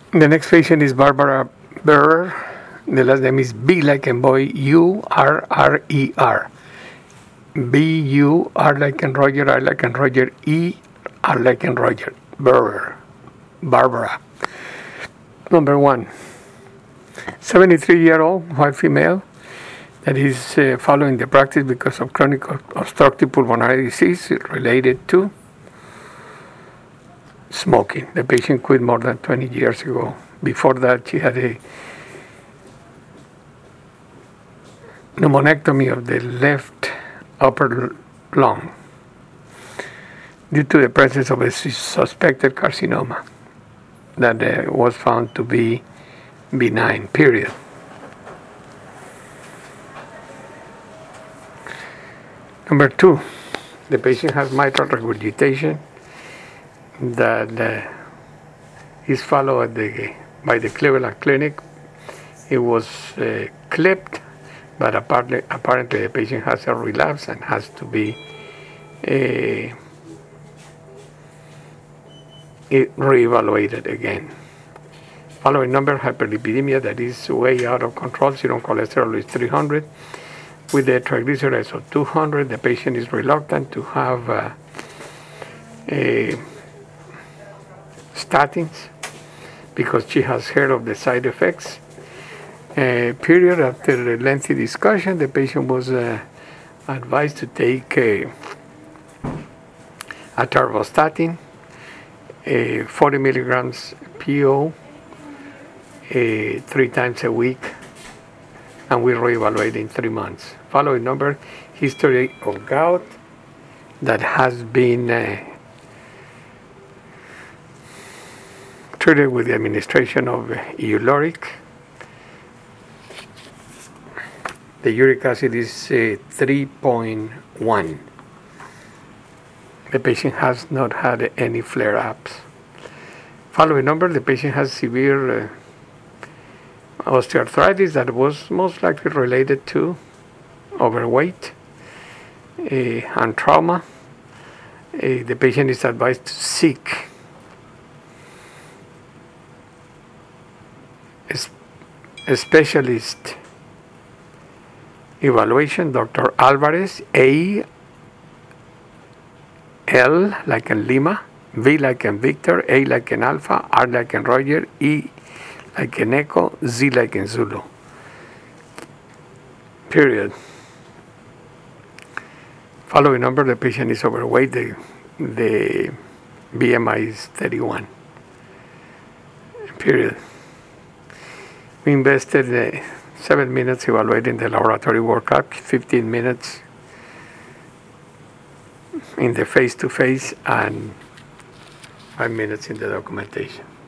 The next patient is Barbara Burrer. The last name is B like in boy, U-R-R-E-R. B-U-R like in Roger, R like in Roger, E-R like in Roger. Burrer. Barbara. Number 1. 73-year-old white female that is following the practice because of chronic obstructive pulmonary disease related to smoking. The patient quit more than 20 years ago. Before that, she had a pneumonectomy of the left upper lung due to the presence of a suspected carcinoma that was found to be benign, period. Number 2, the patient has mitral regurgitation that is followed by the Cleveland Clinic. It was clipped, but apparently the patient has a relapse and has to be reevaluated again. Following number, hyperlipidemia that is way out of control. Serum cholesterol is 300. With the triglycerides of 200, the patient is reluctant to have statins because she has heard of the side effects. Period. After a lengthy discussion, the patient was advised to take atorvastatin, 40 milligrams PO, 3 times a week, and we reevaluate in 3 months. Following number, history of gout that has been treated with the administration of Uloric. The uric acid is 3.1. The patient has not had any flare-ups. Following number, the patient has severe osteoarthritis that was most likely related to overweight and trauma. The patient is advised to seek a specialist evaluation. Dr. Alvarez, A, L like in Lima, V like in Victor, A like in Alpha, R like in Roger, E like in Echo, Z like in Zulu. Period. Following number, the patient is overweight. The BMI is 31. Period. We invested 7 minutes evaluating the laboratory workup, 15 minutes in the face-to-face, and 5 minutes in the documentation.